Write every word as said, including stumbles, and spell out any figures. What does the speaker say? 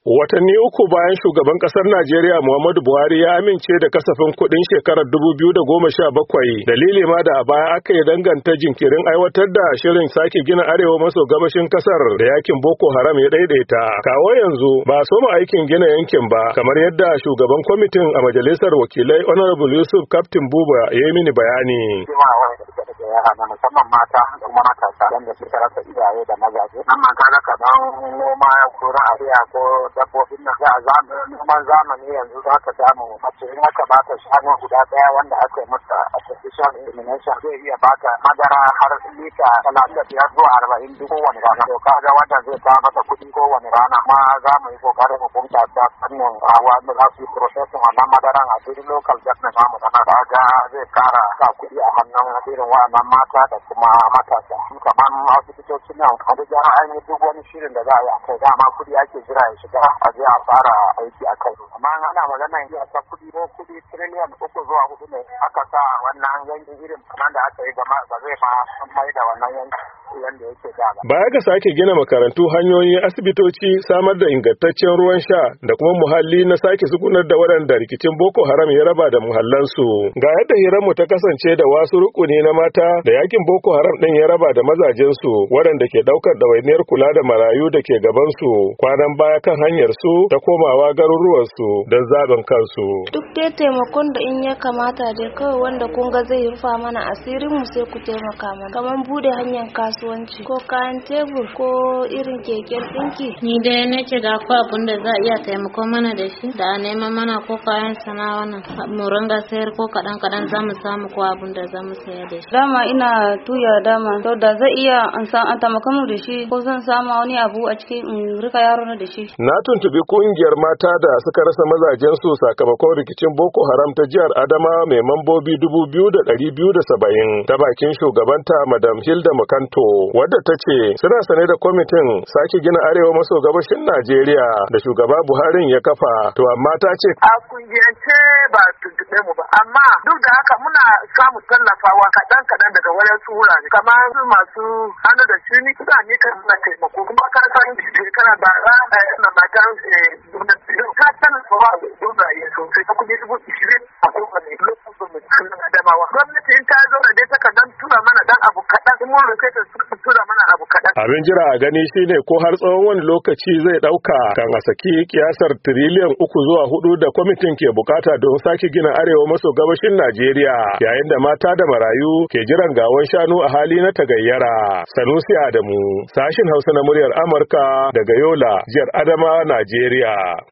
Watanni uku bayan shugaban ƙasar Najeriya Muhammadu Buhari ya amince da kasafin kuɗin shekarar dubu biyu da goma sha bakwai, dalili ma da a baya aka yi danganta jinkirin aiwatar da shirin sake gina arewa maso gabashin ƙasar da yakin Boko Haram ya daidaita. Kawo yanzu ba a soma aikin gina yankin ba, kamar yadda shugaban kwamitin a majalisar wakilai Honorable Yusuf Captain Buba ya yi mini bayani. Na musamman mata da kuma matasa wanda suka rasa iyaye da mazaje. Nan ma kaga kaman noma ko ra'ayiya ko dabbobin nan za a zama noman zamani yanzu za ka samu mace in aka bata shanu guda daya wanda aka yi masa artificial insemination zai iya bata madara har lita talatin da biyar zuwa arba'in duk kowane rana. To kaga wanda zai kawo mata kuɗi kowane rana ma za mu yi kokarin mu bunƙasa fannin wanda za su yi processing wannan madaran a duk local government namu na kaga zai kara sa kuɗi a hannun irin wa'annan mata da kuma matasa kamar asibitocin nan a duk an yi duk wani shirin da za a yi a kai dama kudi ake jira ya shiga a je a fara aiki a kai amma ana magana yanzu a sa kudi ko kudi tiriliyan uku zuwa hudu ne aka sa wannan yankin irin kamar da aka yi gama ba zai ma mai da wannan yankin yanda yake da ba. Baya ga sake gina makarantu, hanyoyi, asibitoci, samar da ingantaccen ruwan sha da kuma muhalli na sake sukunar da waɗanda rikicin Boko Haram ya raba da muhallansu. Ga yadda hiranmu ta kasance da wasu rukuni na mata da yakin Boko Haram ɗin ya raba da mazajensu waɗanda ke ɗaukar ɗawainiyar kula da marayu da ke gabansu kwanan baya kan hanyar su ta komawa garuruwansu don zaɓin kansu. Duk dai taimakon da in ya kamata dai kawai wanda kun ga zai rufa mana asirin mu sai ku taimaka mana. Kamar bude hanyar kasuwanci ko kayan tebur ko irin keken ɗinki. Ni dai nace da akwai abin da za a iya taimako mana da shi da a neman mana ko kayan sana'a nan mu ringa sayar ko kaɗan kaɗan za mu samu ko abin da za mu sayar da shi. Dama ina tuya dama to da zai iya an san an taimaka mu da shi ko zan samu wani abu a cikin in rika yaro na da shi. Na tuntubi kungiyar mata da suka rasa mazajensu sakamakon rikicin Boko Haram ta jihar Adama mai mambobi dubu biyu da ɗari biyu da saba'in ta bakin shugabanta Madam Hilda Makanto wadda ta ce suna sane da kwamitin sake gina arewa maso gabashin Najeriya da shugaba Buhari ya kafa to amma ta ce a kungiyance ba tuntube mu ba amma duk da haka muna samu tallafawa kaɗan kaɗan daga wajen su wurare kamar su masu hannu da shuni suna ne kan na taimako kuma ka san shekara ba za a yi na matan gwamnati ka tallafawa gwamnati sosai ta kuɗi dubu ishirin a kowane lokacin mutum adamawa gwamnati in ta zo da dai ta kaɗan tura mana dan abu kaɗan in mun rufe ta suka tura mana abu kaɗan. Abin jira a gani shine ko har tsawon wani lokaci zai ɗauka kan a saki kiyasar tiriliyan uku zuwa hudu da kwamitin ke bukata don sake gina arewa maso gabashin Najeriya yayin da mata da marayu ke jiran gawan shanu a hali na tagayyara. Sanusi Adamu, sashin Hausa na muryar Amurka daga Yola, jihar Adama, Najeriya.